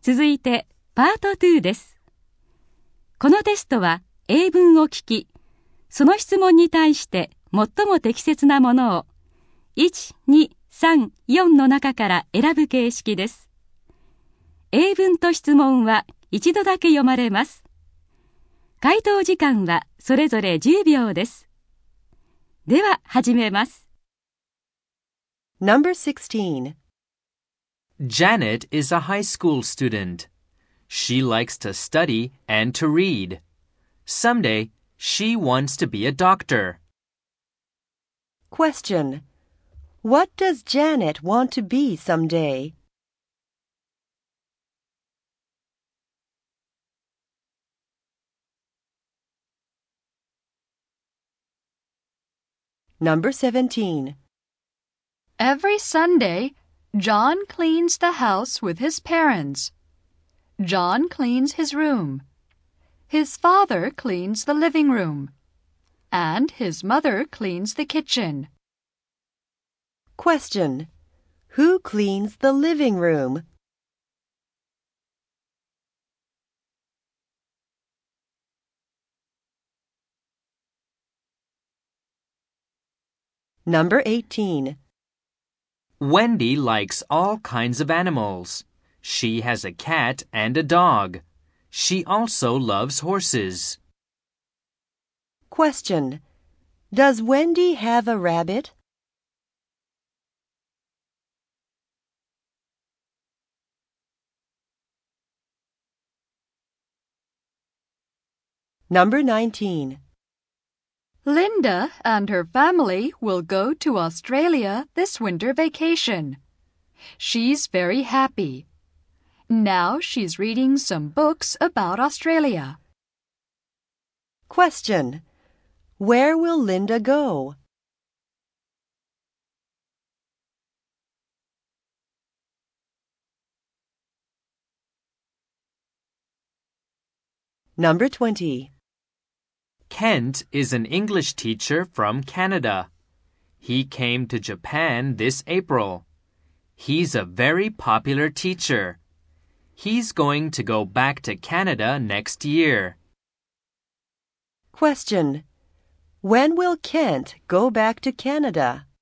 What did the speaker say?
続いてパート2です。このテストは英文を聞き、その質問に対して最も適切なものを1、2、3、4の中から選ぶ形式です。英文と質問は一度だけ読まれます。回答時間はそれぞれ10秒です。では始めます。 Number 16. Janet is a high school student. She likes to study and to read. Someday, she wants to be a doctor. Question. What does Janet want to be someday? Number 17. Every Sunday, John cleans the house with his parents. John cleans his room. His father cleans the living room. And his mother cleans the kitchen. Question. Who cleans the living room? Number 18. Wendy likes all kinds of animals. She has a cat and a dog. She also loves horses. Question. Does Wendy have a rabbit? Number 19. Linda and her family will go to Australia this winter vacation. She's very happy. Now she's reading some books about Australia. Question. Where will Linda go? Number 20. Kent is an English teacher from Canada. He came to Japan this April. He's a very popular teacher. He's going to go back to Canada next year. Question. When will Kent go back to Canada?